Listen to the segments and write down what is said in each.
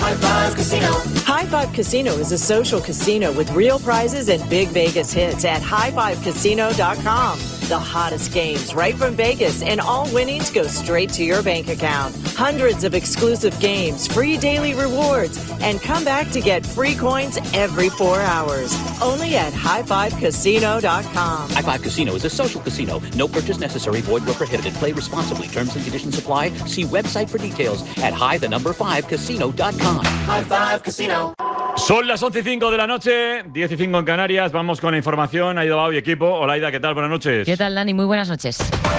High Five Casino. High Five Casino is a social casino with real prizes and big Vegas hits at highfivecasino.com. The hottest games right from Vegas, and all winnings go straight to your bank account. Hundreds of exclusive games, free daily rewards, and come back to get free coins every 4 hours. Only at highfivecasino.com. High Five Casino is a social casino. No purchase necessary. Void where prohibited. Play responsibly. Terms and conditions apply. See website for details at high5casino.com. High Five Casino. Son las 11:05 de la noche, 10:05 en Canarias. Vamos con la información. Aida Bao y equipo. Hola, Aida, ¿qué tal? Buenas noches. ¿Qué tal, Dani? Muy buenas noches.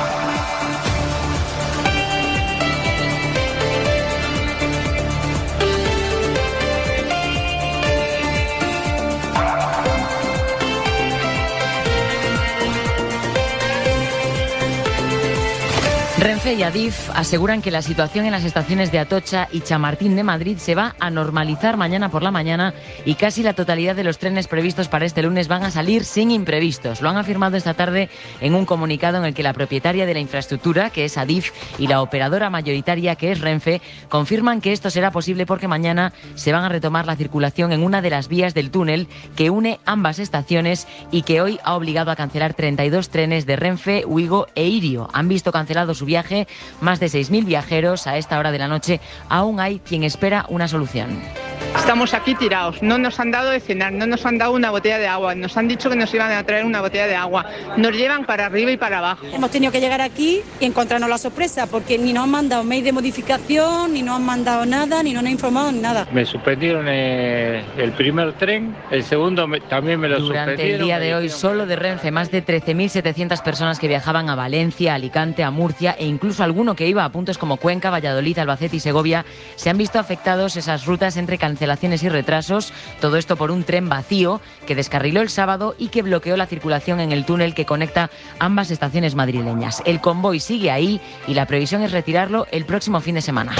Renfe y Adif aseguran que la situación en las estaciones de Atocha y Chamartín de Madrid se va a normalizar mañana por la mañana y casi la totalidad de los trenes previstos para este lunes van a salir sin imprevistos. Lo han afirmado esta tarde en un comunicado en el que la propietaria de la infraestructura, que es Adif, y la operadora mayoritaria, que es Renfe, confirman que esto será posible porque mañana se van a retomar la circulación en una de las vías del túnel que une ambas estaciones y que hoy ha obligado a cancelar 32 trenes de Renfe, Ouigo e Irio. Han visto cancelado su viaje más de 6.000 viajeros. A esta hora de la noche aún hay quien espera una solución. Estamos aquí tirados, no nos han dado de cenar, no nos han dado una botella de agua, nos han dicho que nos iban a traer una botella de agua, nos llevan para arriba y para abajo. Hemos tenido que llegar aquí y encontrarnos la sorpresa, porque ni nos han mandado mail de modificación, ni nos han mandado nada, ni nos han informado ni nada. Me suspendieron el primer tren, el segundo también me lo suspendieron. Durante el día de hoy, solo de Renfe, más de 13.700 personas que viajaban a Valencia, Alicante, a Murcia e incluso alguno que iba a puntos como Cuenca, Valladolid, Albacete y Segovia, se han visto afectados esas rutas entre cancelaciones y retrasos, todo esto por un tren vacío que descarriló el sábado y que bloqueó la circulación en el túnel que conecta ambas estaciones madrileñas. El convoy sigue ahí y la previsión es retirarlo el próximo fin de semana.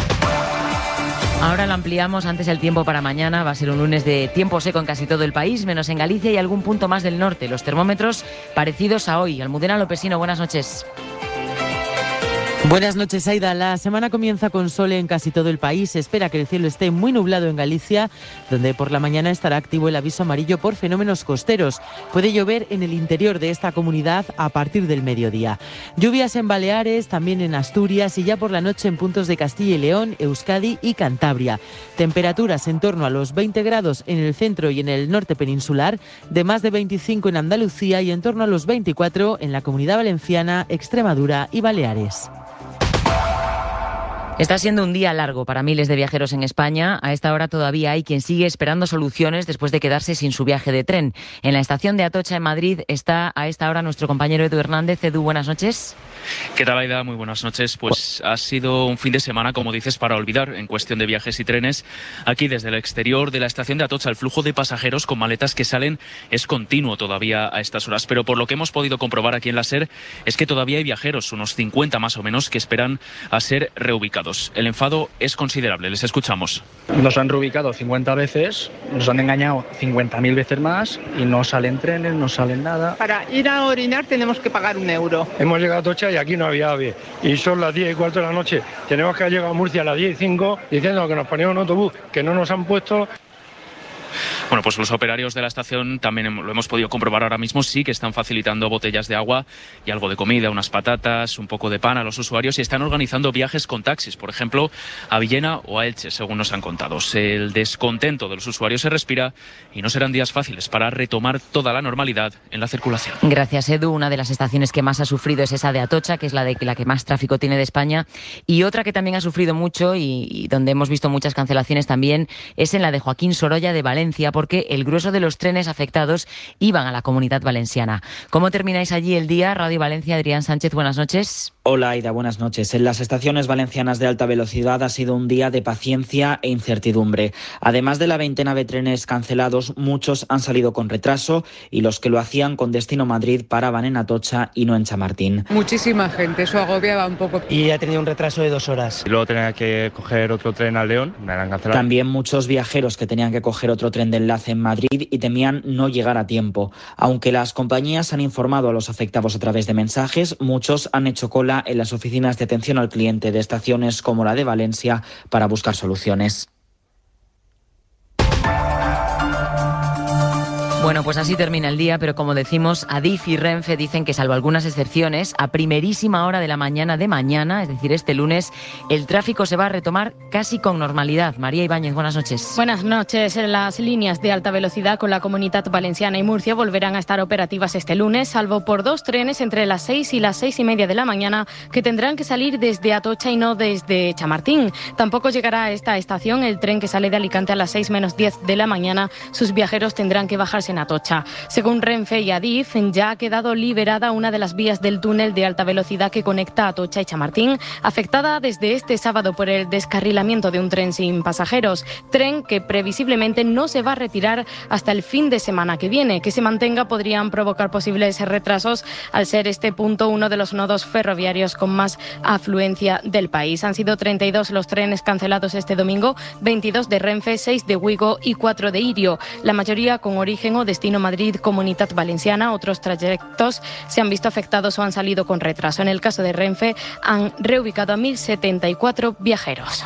Ahora lo ampliamos. Antes el tiempo para mañana. Va a ser un lunes de tiempo seco en casi todo el país, menos en Galicia y algún punto más del norte. Los termómetros parecidos a hoy. Almudena Lopesino, buenas noches. Buenas noches, Aida. La semana comienza con sol en casi todo el país. Se espera que el cielo esté muy nublado en Galicia, donde por la mañana estará activo el aviso amarillo por fenómenos costeros. Puede llover en el interior de esta comunidad a partir del mediodía. Lluvias en Baleares, también en Asturias y ya por la noche en puntos de Castilla y León, Euskadi y Cantabria. Temperaturas en torno a los 20 grados en el centro y en el norte peninsular, de más de 25 en Andalucía y en torno a los 24 en la Comunidad Valenciana, Extremadura y Baleares. Está siendo un día largo para miles de viajeros en España. A esta hora todavía hay quien sigue esperando soluciones después de quedarse sin su viaje de tren. En la estación de Atocha, en Madrid, está a esta hora nuestro compañero Edu Hernández. Edu, buenas noches. ¿Qué tal, Aida? Muy buenas noches. Pues ha sido un fin de semana, como dices, para olvidar en cuestión de viajes y trenes. Aquí, desde el exterior de la estación de Atocha, el flujo de pasajeros con maletas que salen es continuo todavía a estas horas. Pero por lo que hemos podido comprobar aquí en la SER, es que todavía hay viajeros, unos 50 más o menos, que esperan a ser reubicados. El enfado es considerable. Les escuchamos. Nos han reubicado 50 veces, nos han engañado 50.000 veces más y no salen trenes, no salen nada. Para ir a orinar tenemos que pagar €1. Hemos llegado a Atocha y aquí no había AVE. Y son las 10:15 de la noche. Tenemos que llegar a Murcia a las 10:05 diciendo que nos ponían un autobús que no nos han puesto. Bueno, pues los operarios de la estación, también lo hemos podido comprobar ahora mismo, sí que están facilitando botellas de agua y algo de comida, unas patatas, un poco de pan a los usuarios, y están organizando viajes con taxis, por ejemplo, a Villena o a Elche, según nos han contado. El descontento de los usuarios se respira y no serán días fáciles para retomar toda la normalidad en la circulación. Gracias, Edu. Una de las estaciones que más ha sufrido es esa de Atocha, que es la que más tráfico tiene de España, y otra que también ha sufrido mucho y donde hemos visto muchas cancelaciones también es en la de Joaquín Sorolla de Valencia, porque el grueso de los trenes afectados iban a la Comunidad Valenciana. ¿Cómo termináis allí el día? Radio Valencia, Adrián Sánchez, buenas noches. Hola, Aida, buenas noches. En las estaciones valencianas de alta velocidad ha sido un día de paciencia e incertidumbre. Además de la veintena de trenes cancelados, muchos han salido con retraso y los que lo hacían con destino Madrid paraban en Atocha y no en Chamartín. Muchísima gente, eso agobiaba un poco. Y ha tenido un retraso de 2 horas. Y luego tenía que coger otro tren al León, me han cancelado. También muchos viajeros que tenían que coger otro tren de enlace en Madrid y temían no llegar a tiempo. Aunque las compañías han informado a los afectados a través de mensajes, muchos han hecho cola en las oficinas de atención al cliente de estaciones como la de Valencia para buscar soluciones. Bueno, pues así termina el día, pero como decimos, Adif y Renfe dicen que, salvo algunas excepciones, a primerísima hora de la mañana de mañana, es decir, este lunes, el tráfico se va a retomar casi con normalidad. María Ibáñez, buenas noches. Buenas noches. Las líneas de alta velocidad con la Comunitat Valenciana y Murcia volverán a estar operativas este lunes, salvo por 2 trenes entre las 6 y las 6:30 de la mañana que tendrán que salir desde Atocha y no desde Chamartín. Tampoco llegará a esta estación el tren que sale de Alicante a las 6 menos 10 de la mañana. Sus viajeros tendrán que bajarse en Atocha. Según Renfe y Adif, ya ha quedado liberada una de las vías del túnel de alta velocidad que conecta Atocha y Chamartín, afectada desde este sábado por el descarrilamiento de un tren sin pasajeros, tren que previsiblemente no se va a retirar hasta el fin de semana que viene. Que se mantenga podrían provocar posibles retrasos, al ser este punto uno de los nodos ferroviarios con más afluencia del país. Han sido 32 los trenes cancelados este domingo, 22 de Renfe, 6 de Wigo y 4 de Irio, la mayoría con origen o destino Madrid, Comunitat Valenciana. Otros trayectos se han visto afectados o han salido con retraso. En el caso de Renfe, han reubicado a 1.074 viajeros.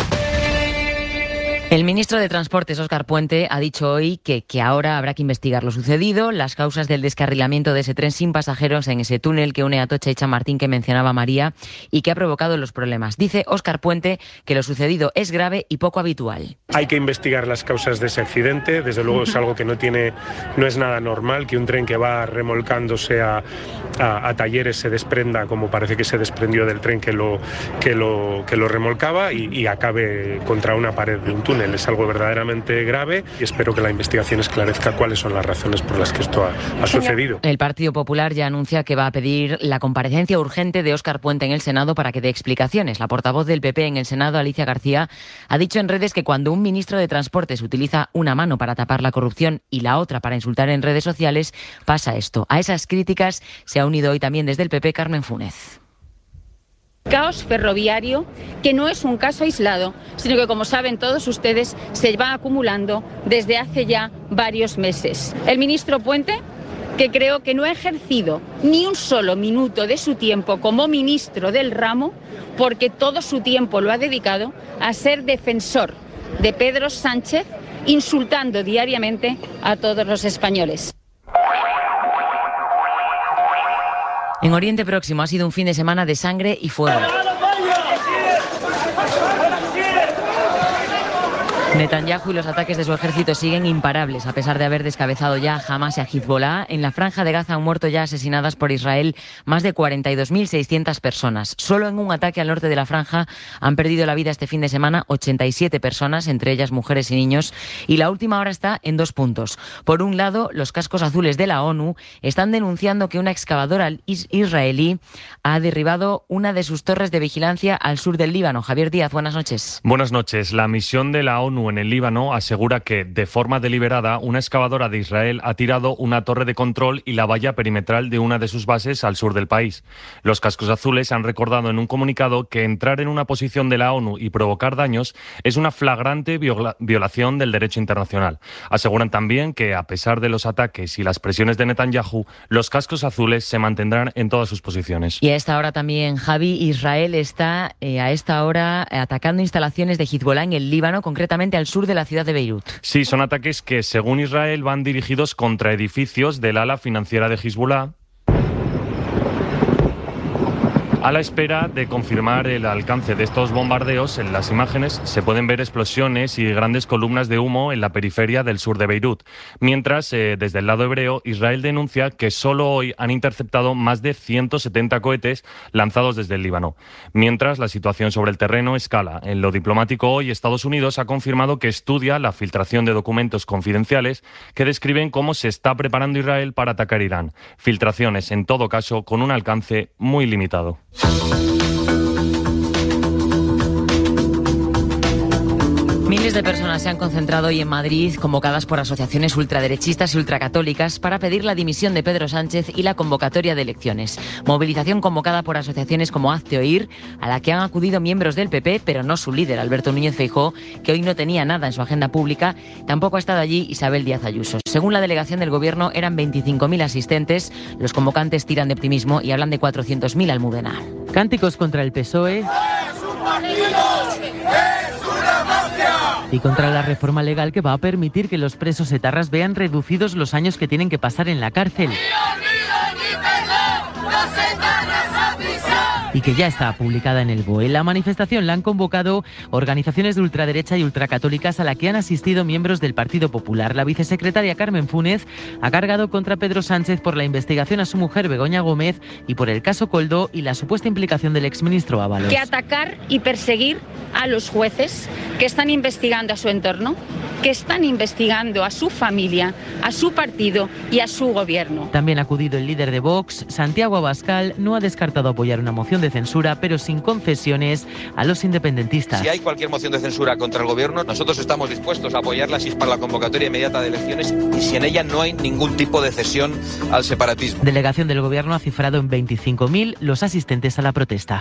El ministro de Transportes, Óscar Puente, ha dicho hoy que ahora habrá que investigar lo sucedido, las causas del descarrilamiento de ese tren sin pasajeros en ese túnel que une Atocha y Chamartín que mencionaba María y que ha provocado los problemas. Dice Óscar Puente que lo sucedido es grave y poco habitual. Hay que investigar las causas de ese accidente. Desde luego es algo que no es nada normal que un tren que va remolcándose a talleres se desprenda, como parece que se desprendió del tren que lo remolcaba, y acabe contra una pared de un túnel. Es algo verdaderamente grave y espero que la investigación esclarezca cuáles son las razones por las que esto ha sucedido. El Partido Popular ya anuncia que va a pedir la comparecencia urgente de Óscar Puente en el Senado para que dé explicaciones. La portavoz del PP en el Senado, Alicia García, ha dicho en redes que cuando un ministro de Transportes utiliza una mano para tapar la corrupción y la otra para insultar en redes sociales, pasa esto. A esas críticas se ha unido hoy también desde el PP Carmen Funes. Caos ferroviario que no es un caso aislado, sino que, como saben todos ustedes, se va acumulando desde hace ya varios meses. El ministro Puente, que creo que no ha ejercido ni un solo minuto de su tiempo como ministro del ramo, porque todo su tiempo lo ha dedicado a ser defensor de Pedro Sánchez, insultando diariamente a todos los españoles. En Oriente Próximo ha sido un fin de semana de sangre y fuego. Netanyahu y los ataques de su ejército siguen imparables, a pesar de haber descabezado ya a Hamas y a Hezbollah. En la franja de Gaza han muerto ya asesinadas por Israel más de 42.600 personas. Solo en un ataque al norte de la franja han perdido la vida este fin de semana 87 personas, entre ellas mujeres y niños. Y la última hora está en 2 puntos. Por un lado, los cascos azules de la ONU están denunciando que una excavadora israelí ha derribado una de sus torres de vigilancia al sur del Líbano. Javier Díaz, buenas noches. Buenas noches. La misión de la ONU en el Líbano asegura que, de forma deliberada, una excavadora de Israel ha tirado una torre de control y la valla perimetral de una de sus bases al sur del país. Los cascos azules han recordado en un comunicado que entrar en una posición de la ONU y provocar daños es una flagrante violación del derecho internacional. Aseguran también que, a pesar de los ataques y las presiones de Netanyahu, los cascos azules se mantendrán en todas sus posiciones. Y a esta hora también, Javi, Israel está a esta hora atacando instalaciones de Hezbollah en el Líbano, concretamente al sur de la ciudad de Beirut. Sí, son ataques que, según Israel, van dirigidos contra edificios del ala financiera de Hezbollah, a la espera de confirmar el alcance de estos bombardeos. En las imágenes se pueden ver explosiones y grandes columnas de humo en la periferia del sur de Beirut. Mientras, desde el lado hebreo, Israel denuncia que solo hoy han interceptado más de 170 cohetes lanzados desde el Líbano. Mientras, la situación sobre el terreno escala. En lo diplomático, hoy Estados Unidos ha confirmado que estudia la filtración de documentos confidenciales que describen cómo se está preparando Israel para atacar Irán. Filtraciones, en todo caso, con un alcance muy limitado. Miles de personas se han concentrado hoy en Madrid, convocadas por asociaciones ultraderechistas y ultracatólicas, para pedir la dimisión de Pedro Sánchez y la convocatoria de elecciones. Movilización convocada por asociaciones como Hazte Oír, a la que han acudido miembros del PP, pero no su líder, Alberto Núñez Feijóo, que hoy no tenía nada en su agenda pública. Tampoco ha estado allí Isabel Díaz Ayuso. Según la delegación del Gobierno, eran 25.000 asistentes. Los convocantes tiran de optimismo y hablan de 400.000 Almudena. Cánticos contra el PSOE. ¡Es un partido! ¡Es una mafia! y contra la reforma legal que va a permitir que los presos etarras vean reducidos los años que tienen que pasar en la cárcel. Y que ya está publicada en el BOE. La manifestación la han convocado organizaciones de ultraderecha y ultracatólicas a la que han asistido miembros del Partido Popular. La vicesecretaria Carmen Funes ha cargado contra Pedro Sánchez por la investigación a su mujer Begoña Gómez y por el caso Koldo y la supuesta implicación del exministro Ábalos. Que atacar y perseguir a los jueces que están investigando a su entorno, que están investigando a su familia, a su partido y a su gobierno. También ha acudido el líder de Vox, Santiago Abascal, no ha descartado apoyar una moción de censura, pero sin concesiones a los independentistas. Si hay cualquier moción de censura contra el gobierno, nosotros estamos dispuestos a apoyarla si es para la convocatoria inmediata de elecciones y si en ella no hay ningún tipo de cesión al separatismo. Delegación del gobierno ha cifrado en 25.000 los asistentes a la protesta.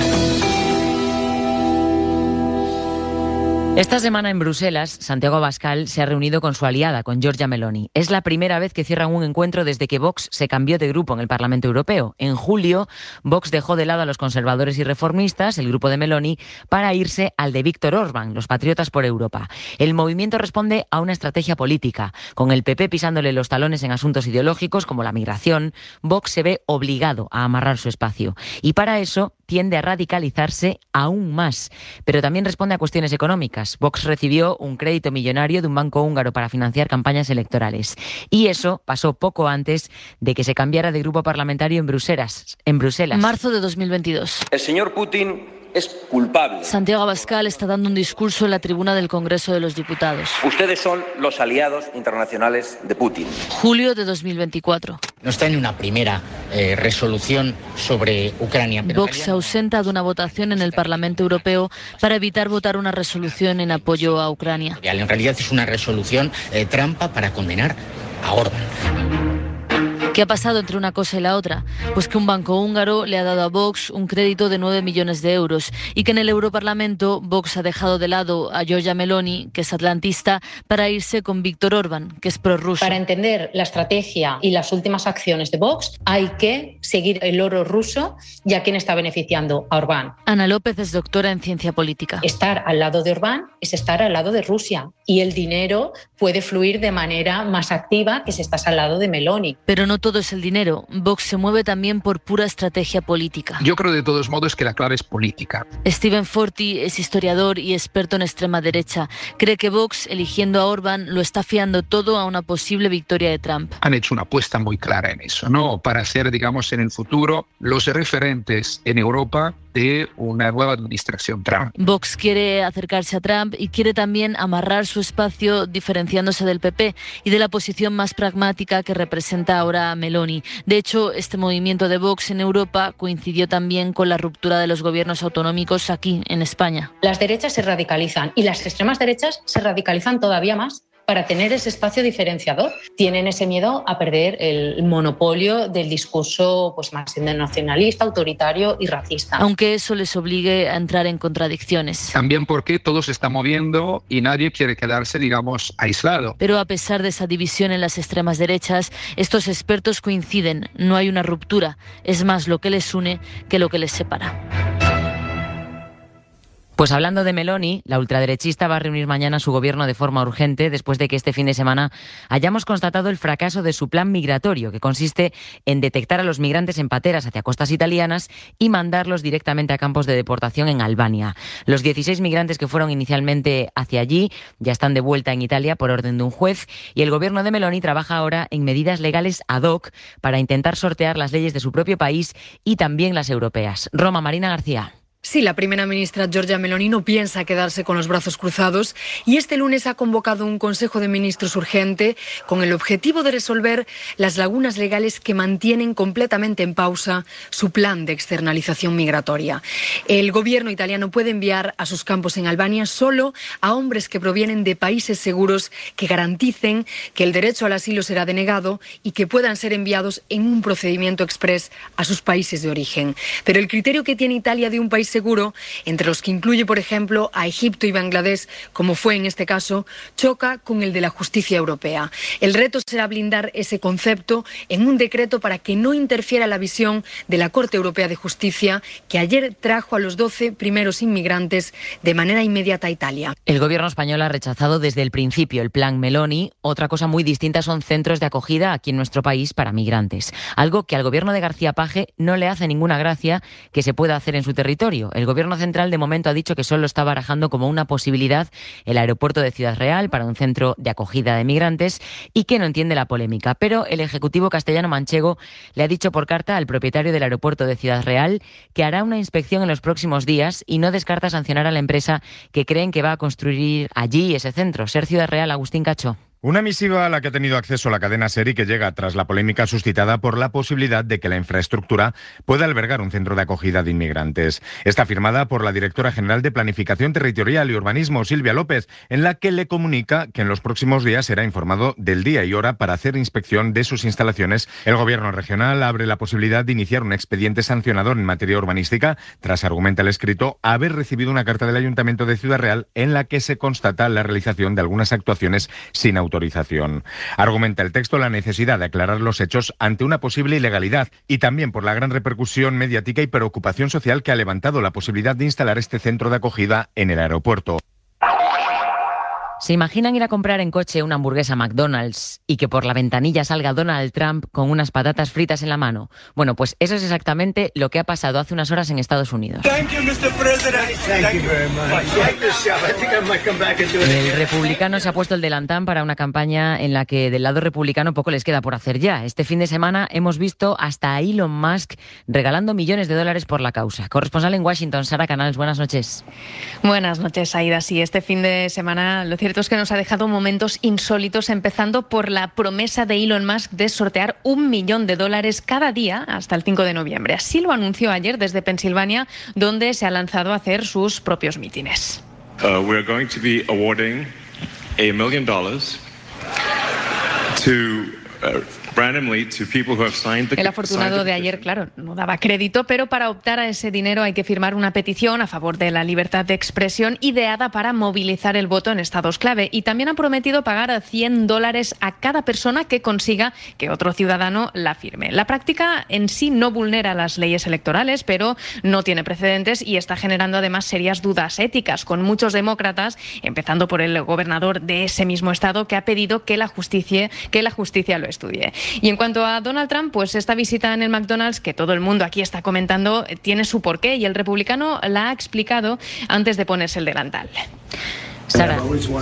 Esta semana en Bruselas, Santiago Abascal se ha reunido con su aliada, con Giorgia Meloni. Es la primera vez que cierran un encuentro desde que Vox se cambió de grupo en el Parlamento Europeo. En julio, Vox dejó de lado a los conservadores y reformistas, el grupo de Meloni, para irse al de Víctor Orbán, los Patriotas por Europa. El movimiento responde a una estrategia política. Con el PP pisándole los talones en asuntos ideológicos como la migración, Vox se ve obligado a amarrar su espacio. Y para eso tiende a radicalizarse aún más. Pero también responde a cuestiones económicas. Vox recibió un crédito millonario de un banco húngaro para financiar campañas electorales. Y eso pasó poco antes de que se cambiara de grupo parlamentario en Bruselas. Marzo de 2022. El señor Putin es culpable. Santiago Abascal está dando un discurso en la tribuna del Congreso de los Diputados. Ustedes son los aliados internacionales de Putin. Julio de 2024. No está en una primera resolución sobre Ucrania. Vox se ausenta de una votación en el Parlamento Europeo para evitar votar una resolución en apoyo a Ucrania. En realidad es una resolución trampa para condenar a Orbán. ¿Qué ha pasado entre una cosa y la otra? Pues que un banco húngaro le ha dado a Vox un crédito de 9 millones de euros y que en el Europarlamento Vox ha dejado de lado a Giorgia Meloni, que es atlantista, para irse con Víctor Orbán, que es prorruso. Para entender la estrategia y las últimas acciones de Vox hay que seguir el oro ruso y a quién está beneficiando, a Orbán. Ana López es doctora en ciencia política. Estar al lado de Orbán es estar al lado de Rusia y el dinero puede fluir de manera más activa que si estás al lado de Meloni. Pero no todo es el dinero. Vox se mueve también por pura estrategia política. Yo creo de todos modos que la clave es política. Stephen Forti es historiador y experto en extrema derecha. Cree que Vox, eligiendo a Orbán, lo está fiando todo a una posible victoria de Trump. Han hecho una apuesta muy clara en eso, ¿no? Para ser, digamos, en el futuro los referentes en Europa de una nueva administración Trump. Vox quiere acercarse a Trump y quiere también amarrar su espacio diferenciándose del PP y de la posición más pragmática que representa ahora Meloni. De hecho, este movimiento de Vox en Europa coincidió también con la ruptura de los gobiernos autonómicos aquí en España. Las derechas se radicalizan y las extremas derechas se radicalizan todavía más para tener ese espacio diferenciador. Tienen ese miedo a perder el monopolio del discurso pues, más nacionalista, autoritario y racista. Aunque eso les obligue a entrar en contradicciones. También porque todo se está moviendo y nadie quiere quedarse, digamos, aislado. Pero a pesar de esa división en las extremas derechas, estos expertos coinciden, no hay una ruptura, es más lo que les une que lo que les separa. Pues hablando de Meloni, la ultraderechista va a reunir mañana su gobierno de forma urgente después de que este fin de semana hayamos constatado el fracaso de su plan migratorio, que consiste en detectar a los migrantes en pateras hacia costas italianas y mandarlos directamente a campos de deportación en Albania. Los 16 migrantes que fueron inicialmente hacia allí ya están de vuelta en Italia por orden de un juez y el gobierno de Meloni trabaja ahora en medidas legales ad hoc para intentar sortear las leyes de su propio país y también las europeas. Roma, Marina García. Sí, la primera ministra Giorgia Meloni no piensa quedarse con los brazos cruzados y este lunes ha convocado un Consejo de Ministros urgente con el objetivo de resolver las lagunas legales que mantienen completamente en pausa su plan de externalización migratoria. El gobierno italiano puede enviar a sus campos en Albania solo a hombres que provienen de países seguros que garanticen que el derecho al asilo será denegado y que puedan ser enviados en un procedimiento exprés a sus países de origen. Pero el criterio que tiene Italia de un país seguro, entre los que incluye, por ejemplo, a Egipto y Bangladesh, como fue en este caso, choca con el de la justicia europea. El reto será blindar ese concepto en un decreto para que no interfiera la visión de la Corte Europea de Justicia, que ayer trajo a los 12 primeros inmigrantes de manera inmediata a Italia. El gobierno español ha rechazado desde el principio el plan Meloni. Otra cosa muy distinta son centros de acogida aquí en nuestro país para migrantes. Algo que al gobierno de García Page no le hace ninguna gracia que se pueda hacer en su territorio. El gobierno central de momento ha dicho que solo está barajando como una posibilidad el aeropuerto de Ciudad Real para un centro de acogida de migrantes y que no entiende la polémica. Pero el Ejecutivo castellano-manchego le ha dicho por carta al propietario del aeropuerto de Ciudad Real que hará una inspección en los próximos días y no descarta sancionar a la empresa que creen que va a construir allí ese centro. Ser Ciudad Real, Agustín Cacho. Una misiva a la que ha tenido acceso la cadena SER y que llega tras la polémica suscitada por la posibilidad de que la infraestructura pueda albergar un centro de acogida de inmigrantes. Está firmada por la directora general de Planificación Territorial y Urbanismo, Silvia López, en la que le comunica que en los próximos días será informado del día y hora para hacer inspección de sus instalaciones. El gobierno regional abre la posibilidad de iniciar un expediente sancionador en materia urbanística tras, argumenta el escrito, haber recibido una carta del Ayuntamiento de Ciudad Real en la que se constata la realización de algunas actuaciones sin autorización. Argumenta el texto la necesidad de aclarar los hechos ante una posible ilegalidad y también por la gran repercusión mediática y preocupación social que ha levantado la posibilidad de instalar este centro de acogida en el aeropuerto. ¿Se imaginan ir a comprar en coche una hamburguesa McDonald's y que por la ventanilla salga Donald Trump con unas patatas fritas en la mano? Bueno, pues eso es exactamente lo que ha pasado hace unas horas en Estados Unidos. El republicano se ha puesto el delantal para una campaña en la que del lado republicano poco les queda por hacer ya. Este fin de semana hemos visto hasta a Elon Musk regalando millones de dólares por la causa. Corresponsal en Washington, Sara Canals, buenas noches. Buenas noches, Aida. Sí, este fin de semana lo cierto es que nos ha dejado momentos insólitos, empezando por la promesa de Elon Musk de sortear $1 millón cada día hasta el 5 de noviembre. Así lo anunció ayer desde Pensilvania, donde se ha lanzado a hacer sus propios mítines. We're going to be awarding $1 million El afortunado de ayer, claro, no daba crédito, pero para optar a ese dinero hay que firmar una petición a favor de la libertad de expresión ideada para movilizar el voto en estados clave. Y también ha prometido pagar $100 a cada persona que consiga que otro ciudadano la firme. La práctica en sí no vulnera las leyes electorales, pero no tiene precedentes y está generando además serias dudas éticas, con muchos demócratas, empezando por el gobernador de ese mismo estado, que ha pedido que la justicia lo estudie. Y en cuanto a Donald Trump, pues esta visita en el McDonald's, que todo el mundo aquí está comentando, tiene su porqué y el republicano la ha explicado antes de ponerse el delantal. Sara.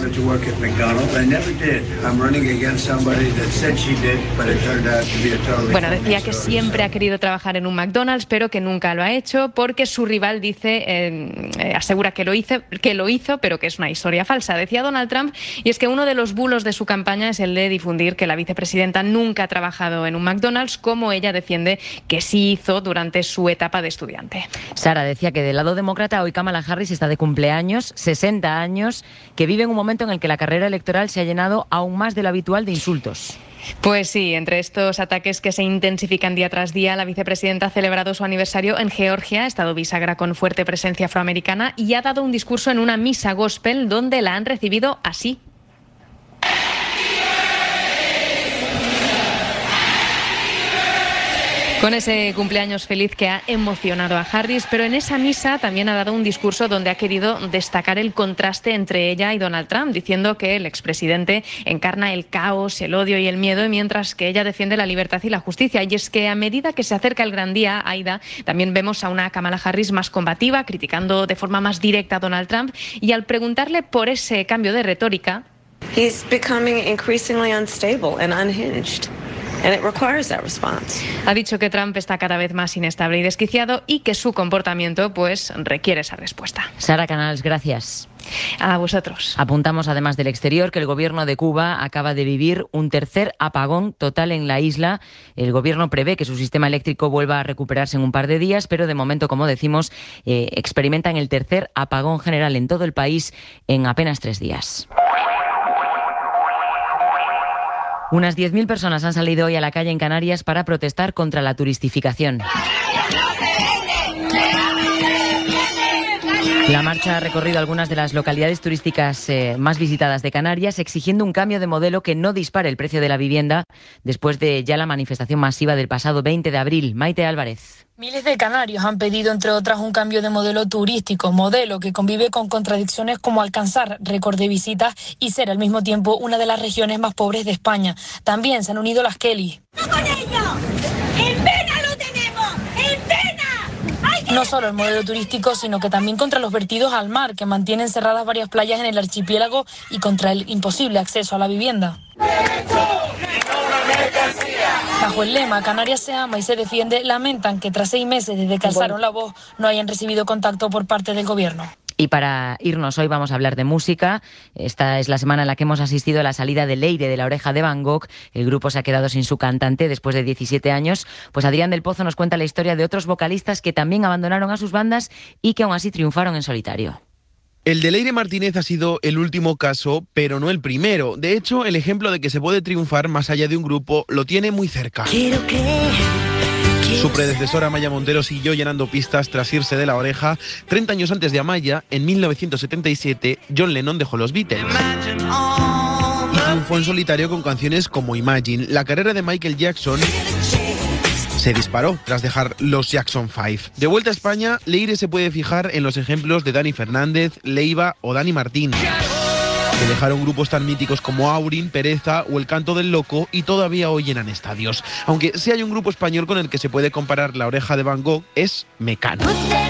Bueno, decía que siempre ha querido trabajar en un McDonald's, pero que nunca lo ha hecho porque su rival asegura que lo hizo, pero que es una historia falsa. Decía Donald Trump, y es que uno de los bulos de su campaña es el de difundir que la vicepresidenta nunca ha trabajado en un McDonald's, como ella defiende que sí hizo durante su etapa de estudiante. Sara decía que del lado demócrata hoy Kamala Harris está de cumpleaños, 60 años, que vive en un momento en el que la carrera electoral se ha llenado aún más de lo habitual de insultos. Pues sí, entre estos ataques que se intensifican día tras día, la vicepresidenta ha celebrado su aniversario en Georgia, estado bisagra con fuerte presencia afroamericana, y ha dado un discurso en una misa gospel donde la han recibido así. Con ese cumpleaños feliz que ha emocionado a Harris, pero en esa misa también ha dado un discurso donde ha querido destacar el contraste entre ella y Donald Trump, diciendo que el expresidente encarna el caos, el odio y el miedo, mientras que ella defiende la libertad y la justicia. Y es que a medida que se acerca el gran día, Aida, también vemos a una Kamala Harris más combativa, criticando de forma más directa a Donald Trump, y al preguntarle por ese cambio de retórica, He's becoming increasingly unstable and unhinged. And it requires that response. Ha dicho que Trump está cada vez más inestable y desquiciado y que su comportamiento pues requiere esa respuesta. Sara Canals, gracias. A vosotros. Apuntamos además del exterior que el gobierno de Cuba acaba de vivir un tercer apagón total en la isla. El gobierno prevé que su sistema eléctrico vuelva a recuperarse en un par de días, pero de momento, como decimos, experimentan el tercer apagón general en todo el país en apenas 3 días. Unas 10.000 personas han salido hoy a la calle en Canarias para protestar contra la turistificación. La marcha ha recorrido algunas de las localidades turísticas más visitadas de Canarias, exigiendo un cambio de modelo que no dispare el precio de la vivienda después de ya la manifestación masiva del pasado 20 de abril. Maite Álvarez. Miles de canarios han pedido, entre otras, un cambio de modelo turístico, modelo que convive con contradicciones como alcanzar récord de visitas y ser al mismo tiempo una de las regiones más pobres de España. También se han unido las Kelly. ¡No con ellos! ¡En pena lo tenemos! ¡En pena! No solo el modelo turístico, sino que también contra los vertidos al mar, que mantienen cerradas varias playas en el archipiélago, y contra el imposible acceso a la vivienda. Bajo el lema Canarias se ama y se defiende, lamentan que tras 6 meses desde que alzaron la voz no hayan recibido contacto por parte del gobierno. Y para irnos hoy vamos a hablar de música. Esta es la semana en la que hemos asistido a la salida de Leire de La Oreja de Van Gogh. El grupo se ha quedado sin su cantante después de 17 años. Pues Adrián del Pozo nos cuenta la historia de otros vocalistas que también abandonaron a sus bandas y que aún así triunfaron en solitario. El de Leire Martínez ha sido el último caso, pero no el primero. De hecho, el ejemplo de que se puede triunfar más allá de un grupo lo tiene muy cerca. Su predecesora Amaya Montero siguió llenando pistas tras irse de La Oreja. 30 años antes de Amaya, en 1977, John Lennon dejó los Beatles. Y triunfó en solitario con canciones como Imagine. La carrera de Michael Jackson se disparó tras dejar los Jackson 5. De vuelta a España, Leire se puede fijar en los ejemplos de Dani Fernández, Leiva o Dani Martín, que dejaron grupos tan míticos como Aurin, Pereza o El Canto del Loco y todavía hoy llenan estadios. Aunque si hay un grupo español con el que se puede comparar La Oreja de Van Gogh, es Mecano.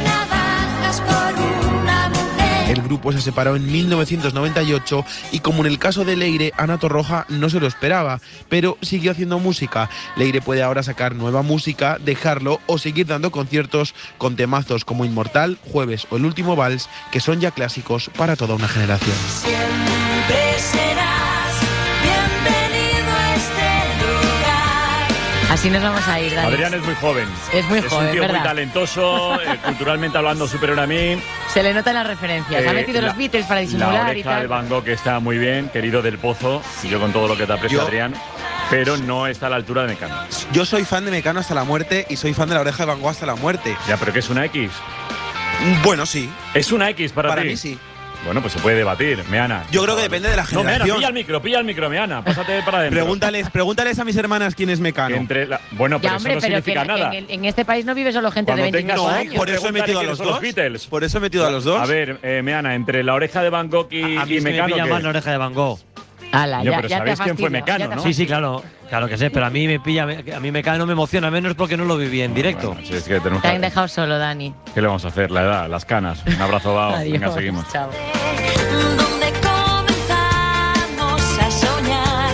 El grupo se separó en 1998 y, como en el caso de Leire, Ana Torroja no se lo esperaba, pero siguió haciendo música. Leire puede ahora sacar nueva música, dejarlo o seguir dando conciertos con temazos como Inmortal, Jueves o El Último Vals, que son ya clásicos para toda una generación. Siempre serás bienvenido a este lugar. Así nos vamos a ir, Dani. Adrián es muy joven. Es muy joven, un tío ¿verdad? muy talentoso, culturalmente hablando superior a mí. Se le notan las referencias. Ha metido los Beatles para disimular La y Oreja tal. de Van Gogh está muy bien, querido del Pozo, y yo con todo lo que te aprecio, Adrián, pero no está a la altura de Mecano. Yo soy fan de Mecano hasta la muerte y soy fan de La Oreja de Van Gogh hasta la muerte. Ya, pero ¿qué es una X? Bueno, sí. ¿Es una X para ti? Para mí sí. Bueno, pues se puede debatir, Meana. Yo creo que depende de la generación. No, Meana, pilla el micro, Meana, pásate para adentro. Pregúntales a mis hermanas quién es Mecano. Bueno, pero Ya, hombre, eso no pero significa nada. en este país no vive solo gente Cuando de 25 tengas años. Por eso he metido a los dos. Por eso he metido a los dos. A ver, Meana, entre La Oreja de Van Gogh y Mecano. A mí me pilla más La Oreja de Van Gogh. Ala, Yo, ya, pero ya sabéis te quién fue fastidia, Mecano, ¿no? Sí, claro que sé, pero a mí Mecano me emociona menos porque no lo viví en directo. Bueno, si es que tenemos Te han dejado solo, Dani. ¿Qué le vamos a hacer? La edad, las canas. Un abrazo, Bao. Venga, Adiós, seguimos. chao. Donde comenzamos a soñar.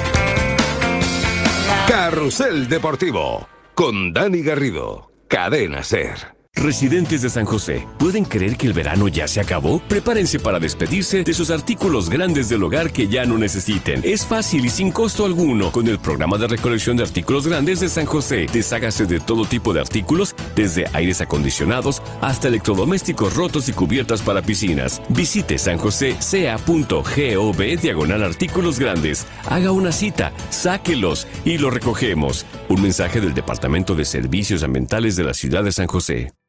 Carrusel Deportivo con Dani Garrido. Cadena SER. Residentes de San José, ¿pueden creer que el verano ya se acabó? Prepárense para despedirse de sus artículos grandes del hogar que ya no necesiten. Es fácil y sin costo alguno. Con el programa de recolección de artículos grandes de San José, deshágase de todo tipo de artículos, desde aires acondicionados hasta electrodomésticos rotos y cubiertas para piscinas. Visite sanjosecea.gov/artículos grandes. Haga una cita, sáquelos y lo recogemos. Un mensaje del Departamento de Servicios Ambientales de la Ciudad de San José.